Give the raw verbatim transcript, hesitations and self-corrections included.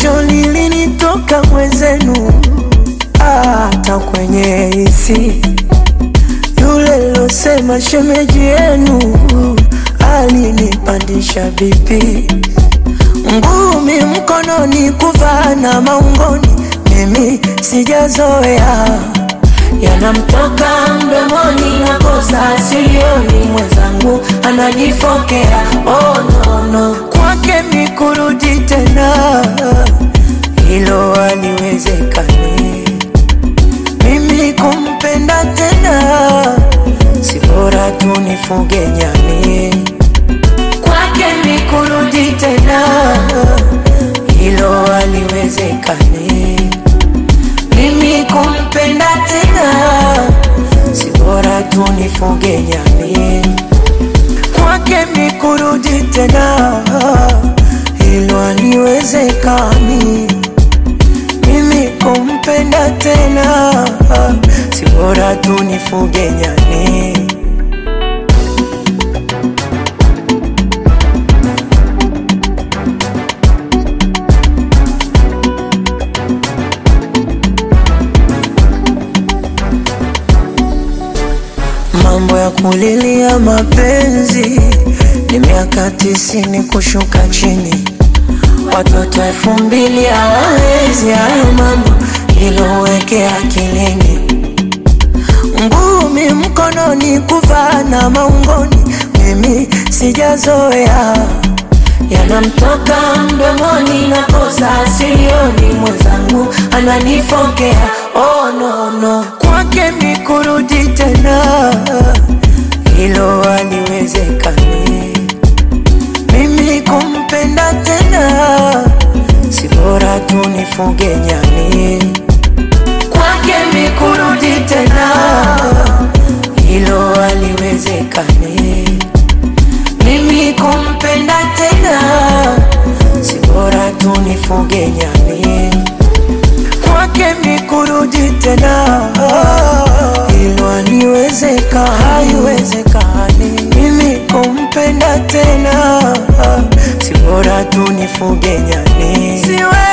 jasho lilinitoka mwenzenu, hata kwenye hisi. Yule losema shemeji yenu alinipandisha bipi. Ngumi mkononi kuvaa na maungoni, mimi sijazoea. Yanamtoka mdomoni na kosa silioni, mwenzangu ananifokea. Oh no no, kwake mi kurudi tena, hilo haliwezekani. Mimi kumpenda tena, si bora tu nifuge nyani. Kwake mi kurudi tena, hilo haliwezekani. Mimi kumpenda tena, si bora tu nifuge nyani. Kwake mi kurudi tena, hilo haliwezekani. Mimi kumpenda tena, si bora tu nifuge nyani. Mambo ya kulilia mapenzi ni miaka tisini kushuka chini. Watoto elfu mbili hawawezi hayo mambo, hilo weke akilini. Ngumi mkononi kuvaa na maungoni, mimi sijazoea. Yanamtoka mdomoni na kosa silioni, mwenzangu ananifokea. Oh no no, kwake mi kurudi tena, hilo haliwezekani. Mimi kumpenda tena, si bora tu nifuge nyani. Kwake mi kurudi tena, hilo haliwezekani. Mimi kumpenda tena, si bora tu nifuge nyani. Kwake mi kurudi tena, hilo haliwezekani, haiwezekani. Mimi kumpenda tena, si bora tu nifuge nyani. Siwe